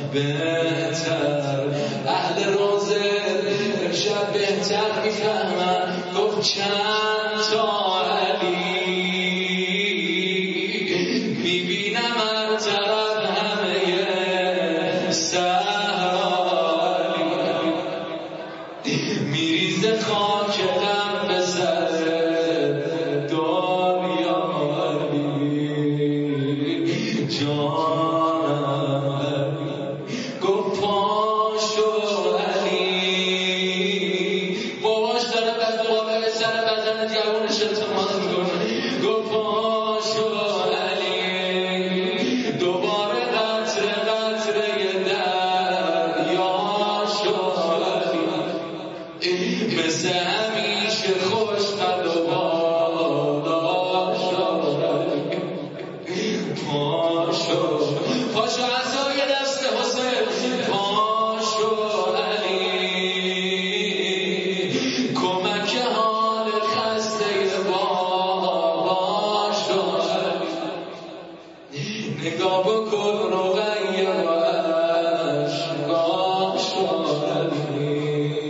بهتر. اهل روزه امشب بهتر میفهمن، گفت چند تا علی میبینم از طرف همه صحرا، میریزه خاک غم به سر دنیا جانم. گفت پاشو علی، باباش داره بعد قابل سر بدن جوانش التماس میکنه. گفت پاشو علی، دوباره قطره قطره دریا شد علی، مثل همیشه خوش قد و بالا شد علی. پاشو پاشو عصای دست حسین، پاشو علی، کمک حال خسته بابا شد علی. نگاه بکن رقیه و اشکا شد علی،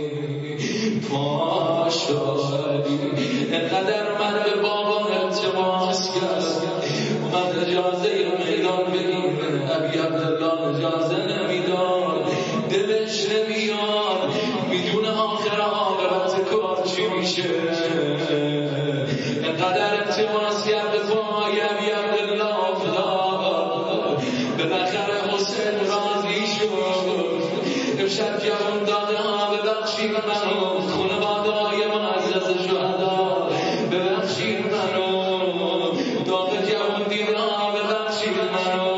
پاشو علی. اینقدر من به بابا التماس کرد، من اجازه میدان بگیره، ابی عبدالله اجازه نمیدان، دلش نمیاد، میدونه آخر عاقبت کار چی میشه. اینقدر التماس کرد به پای ابی عبدالله افتاد، بالاخره حسین راضی شد. امشب جوان داده ها ببخشید منو، خانواده های معزز شهدا ببخشید منو، داغ جوان دیده ها ببخشید منو.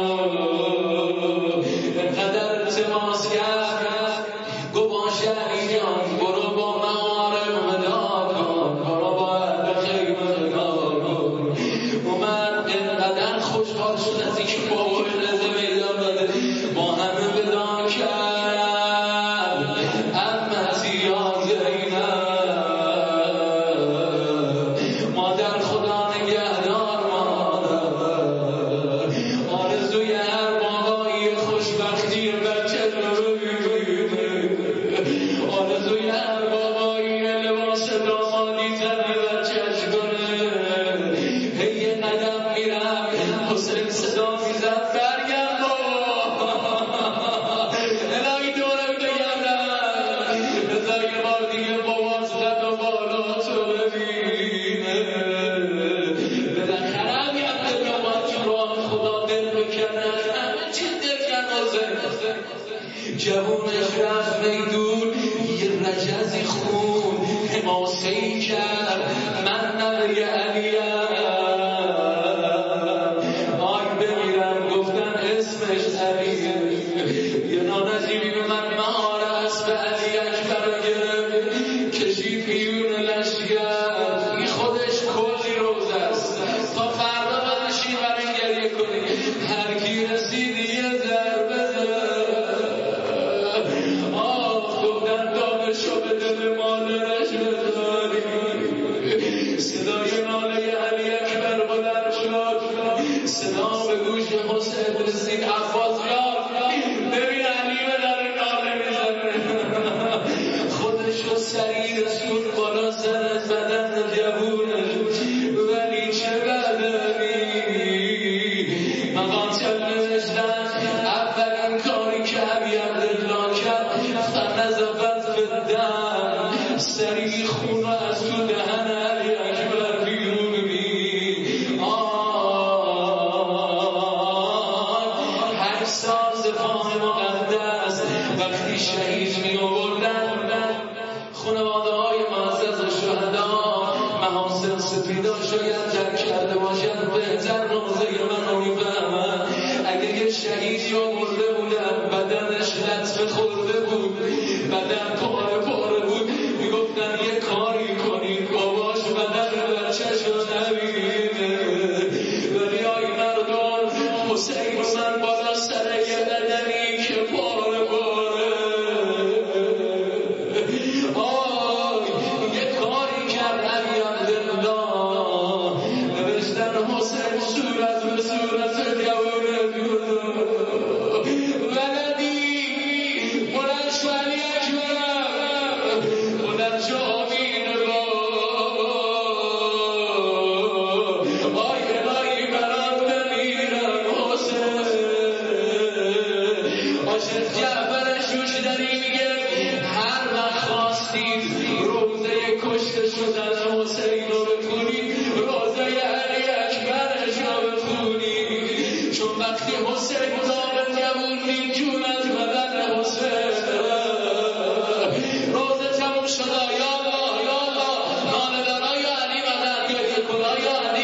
اینقدر التماس کرد، گو باشه علی جان، برو با معارم وداع کن، برو با اهل خیر وداع کن. اومد اینقدر خوشحال شد از اینکه بابا رضا میدان داده، با همه وداع کرد. امتی یا زینب، مادر خدا نگهدار مادر، آرزوی هر بابایی خوشبختی بچه رو ببینه، آرزوی هر بابایی لباس دامادی تن بچهش کنه. هی قدم میرم، حسین صدا میزد برگرد بابا، الهی دورم بگردم، بذار یه بار دیگه بابا زد و بالا تو ببینه. بالاخره همی عبدالله باید تو راه خدا دل بکنه، همه چی دل کن حسین. جوونش رفت میدون، یه رجزی خون حماسه‌ای کرد، من نوه علیم، آی بمیرم. گفتن اسمش علیه، یه نانظیری به من مهار اسب علی اکبر رو گرفت، کشید میون لشگر. این خودش کلی روز است، تا فردا بنشین برای گریه کنی، هر کی رسیدی یه ضربه گفتن دامشو به دل مادرش بذاری. صدای ناله علی اکبر بلند شد، صدا به گوش حسین رسید. عباس یار ببین علی به در ناله میزنه، خودشو سریع رسول بالا سر از بدن جوونش، ولی چه بدنی. مقاتل نوشتن اولین کاری که ابی عبدالله کرد، فنزفت فدن، سریع خون از تو دهن علی اکبر بیرون آی 8 سال سپاه مقدس وقتی شهید می آوردن، خانواده های معزز شهدا محاسن سپیدا شاید در کرده باشد، بهتر روزه من رو میفهمن. اگه یه شهیدی آورده بودن بدنش لطمه خورده بود، بدن پاره پاره بود، میگفتن یه کاری کنید باباش بدن بچه‌ش رو نبینه. ولی آی مردم، حسین من بالا سر یه بدنی که پاره پاره، یه کاری کرد ابی عبدالله، نوشتن حسین صورت به صورت جوانه ولدی حاجت جعفر شوشدری میگه هر وقت خواستید روزه کشته شدن حسین رو بخونید روزه علی اکبرش رو بخونید، چون وقتی حسین دامن جوونید جون از بدن حسین روزه تموم شد. یا الله یا الله ناله دارای علی مدد گریه کنای علی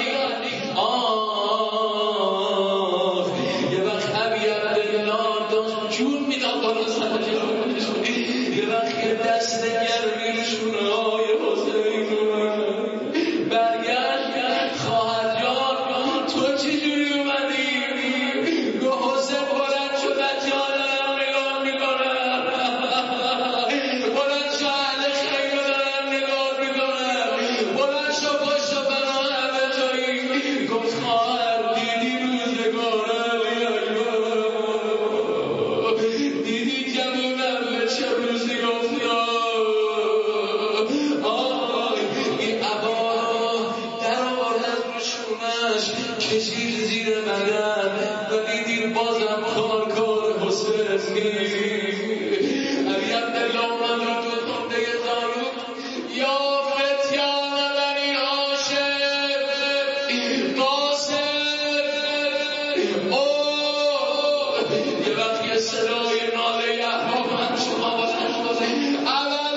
یه وقت عبی عبدالله داشت جون میداد بالا سر یه وقت یه دست گرمی شونه های حسین برگشت خواهد جان تو چجوری اومدی؟ گو حسین بلند شد دجال دارم نگاه میکنم، بلند شد اهل خیمه دارم نگاه میکنم، بلند شد پشت بنا همه جایی. گفت خواهر دیدی روزگار علی اکبر، دیدی جوونم به چه روزی افتاد. این عبا در آورد از روشونش کشید زیر بدن، ولی دیر بازم کار حسین علی عبدالله من رو تو خونده زانو یا فتیان بنی هاشم قاسم یه وقت یه صدای ناله احبابم شما بلند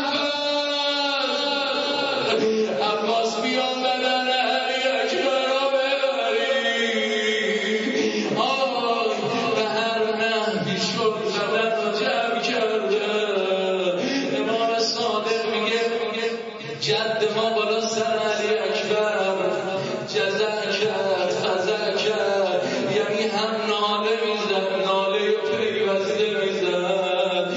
عباس بیان بدن علی اکبر را ببری. به هر نحوی شد بدن را جمع کردن. امام صادق میگه جد ما بالا سر علی اکبر جزع کرد فزع کرد، یعنی هم ناله میزد ناله پیوسته میزد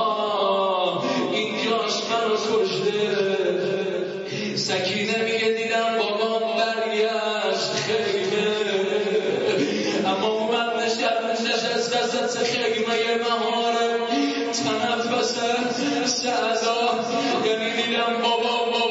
اینجاش منو کشته. سکینه میگه دیدم بابام برگشت خیمه، اما اومد نشست وسط خیمه مهارم تنفس سعدا، یعنی دیدم بابام